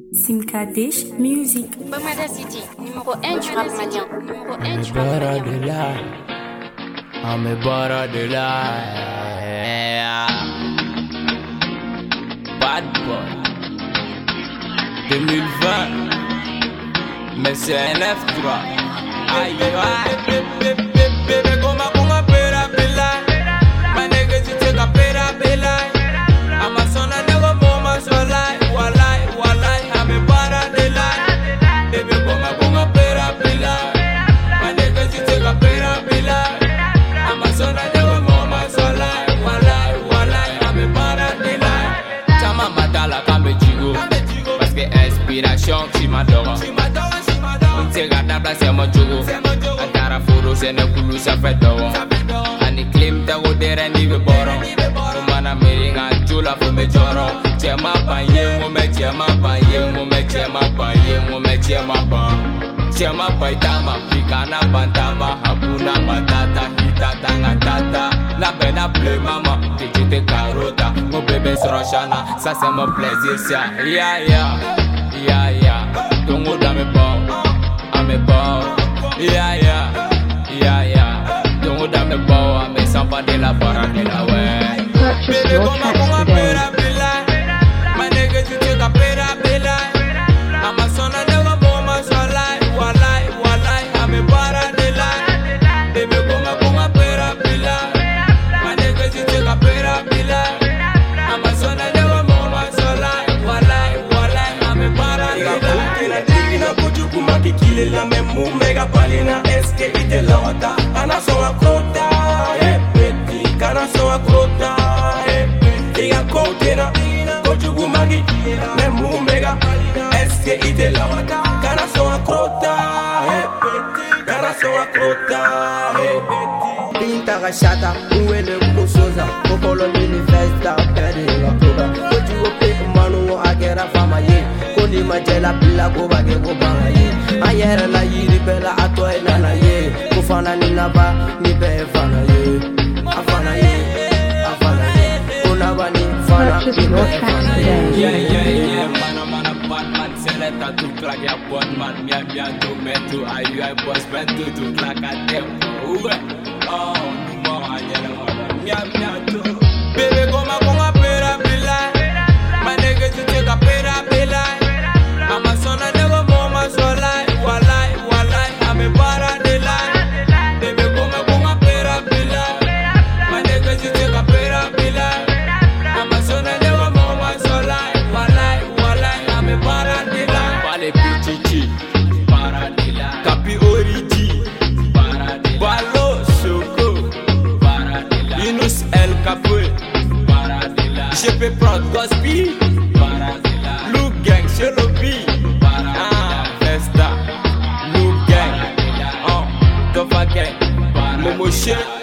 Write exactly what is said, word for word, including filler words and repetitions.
Simka Dish Music. Bamada City, numéro un du rap malien. Numéro un du rap Bara malien. de là, ah mais bara de là, bad boy. deux mille vingt, mais c'est un F trois. Aïe aïe, bébé comme a comme a pera bella, ma nigga tu te capera bella. Amazon a never more my soul life, walai walai, I'm a bara de la. Bébé comme a comme a pera bella, ma nigga tu te capera bella. Amazon a never more my soul life, walai walai, I'm a bara de la. Chama matala kambe chigo, parce que inspiration qui m'adore. C'est gadabla c'est mon jogo, antara furo c'est ne kulu ça fait d'or. Ani klim ta go derandi be boro, mana meringa chula fo me joro. Chema paye mo me chema paye mo me chema paye mo me chema pa. Chema paitama pikana bantama hakuna matata hitata ngatata. La bena ple mama tijite karota, mo bébé srochana, ça c'est mon plaisir ça. Ya ya ya ya, tongo dans mes pas. Me bow, yeah yeah, yeah yeah. Don't hold me bow, I me samba de la barra de la way. Purchase your tracks today. My nigga, you take a pera bella. I'm a son of never more, my soul life, walai, walai. I'm a barra de la. Baby, come a come a pera bella. My nigga, you take a pera bella. I'm a son of never more, my soul life, walai, walai. I'm a barra de la. Kikile la memu mega palina eske ite la wata kana so akrota eh peti kana so akrota eh peti ya kokena kojugu magi memu mega palina eske ite la wata kana so akrota eh peti kana so akrota eh peti pinta gashata uwele kusoza kokolo universita perde la proga kojugu pe manu agera fama ye koni majela bila go bage go banga ayera la yiri bela atoy nana ye kufana ni naba ni be fana ye afana ye afana ye kunaba ni fana Purchase your tracks today. Yeah yeah yeah, mana mana Batman seleta tu crack ya bon man mia mia tu metu ayu ay boss betu tu crack atem uwe oh no more anyela mia mia tu bebe goma goma pera bila my nigga you take a pera bila mama sona never more my soul life. Capi Origi, Balo Soko, Linus El Capoe, G P Prod Gosby, Luke Gang, Shelobi, Ah, Festa, Luke Gang, Oh, Tofa Gang, Momo Shell.